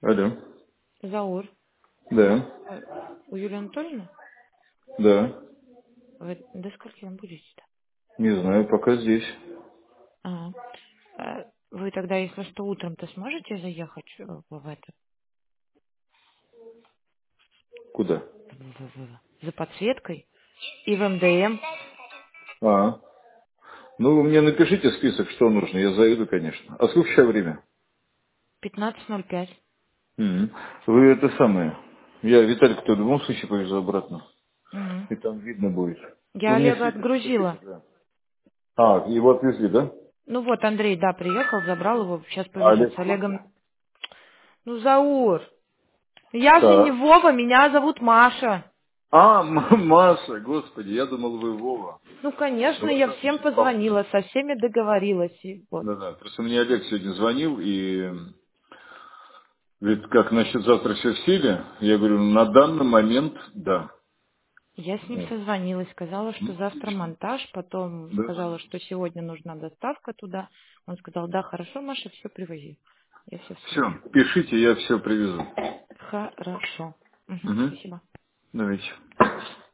Алло. Заур, Да. э, у Юлии Анатольевны? Да. Вы до скольки вам будете-то? Не знаю, пока здесь. А, вы тогда, если что, утром-то сможете заехать в это, Куда? за подсветкой и в МДМ А. Ну, вы мне напишите список, что нужно. Я заеду, конечно. А сколько сейчас время? 15:05. Мгм. Вы это самое. Я Виталика-то в любом случае повезу обратно. Мгм. И там видно будет. Я Вы мне Олега список напишите, отгрузила. да. А, его отвезли, да? Ну вот, Андрей, да, приехал, забрал его, сейчас А повезет Олег с в курсе? Олегом. Ну, Заур, я же не Так. Вова, меня зовут Маша. А, Маша, господи, я думал, вы Вова. Ну, Ну, конечно, я ладно, всем значит, вам. позвонила, со всеми договорилась. И вот. Да-да, просто мне Олег сегодня звонил, и говорит, как насчет завтра все в силе? Я говорю, на данный момент да. Я с ним Вот. созвонилась, сказала, что Ну, завтра отлично. монтаж, потом Да. сказала, что сегодня нужна доставка туда. Он сказал, да, хорошо, Маша, все привози. Я все слышу. Все, пишите, я все привезу. Хорошо. Мгм, Угу. спасибо. Давайте.